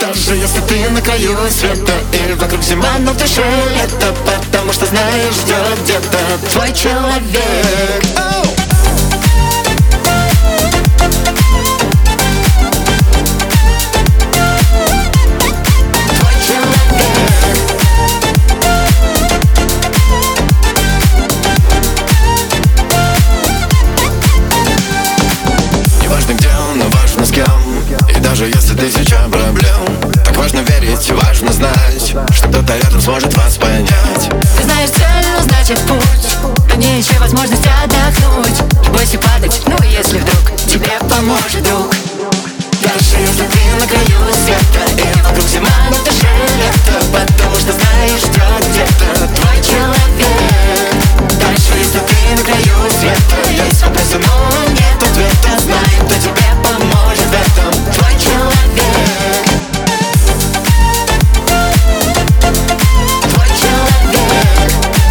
Даже если ты на краю света и вокруг зима, но в душе лето, потому что знаешь, ждет где-то твой человек. Даже если тысяча проблем, так важно верить, важно знать, что кто-то рядом сможет вас понять. Ты знаешь цель, но значит путь, на ней еще возможность отдохнуть. Не бойся падать, ну если вдруг тебе поможет друг. Даже если ты на краю света и вокруг зима, но в душе лето, потому что знаешь, ждет где-то твой человек. Даже если ты на краю света, есть вопросы, но нет ответа, знай, кто тебе поможет в этом. Твой человек. Твой человек.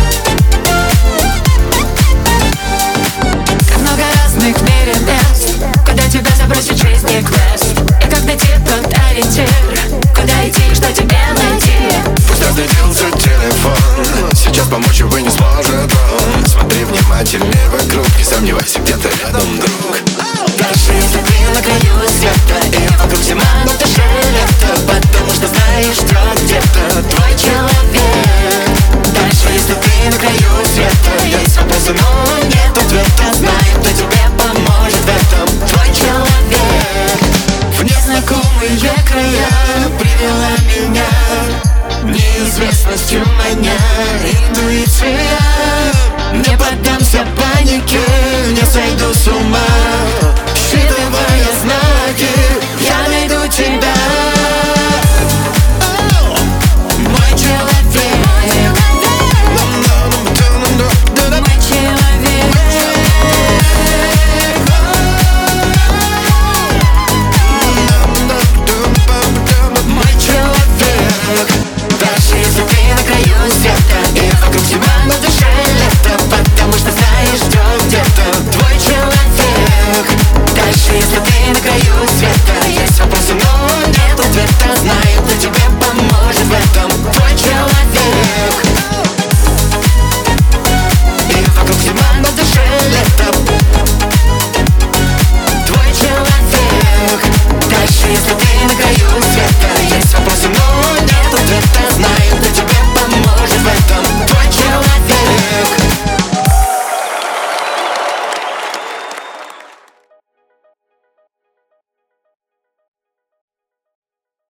Как много разных в мире мест, куда тебя забросит жизни квест. И как найти тот ориентир, куда идти, что тебе найти. Пусть разрядился телефон, сейчас помочь увы не сможет он. Смотри внимательнее вокруг, не сомневайся, где-то рядом друг. Даже если ты на краю света и вокруг зима, но в душе лето, потому что знаешь, ждет где-то твой человек. Даже если ты на краю света, есть вопросы, но нет ответа, знай, кто тебе поможет в этом. Твой человек. В незнакомые края привела меня неизвестностью маня, интуиция.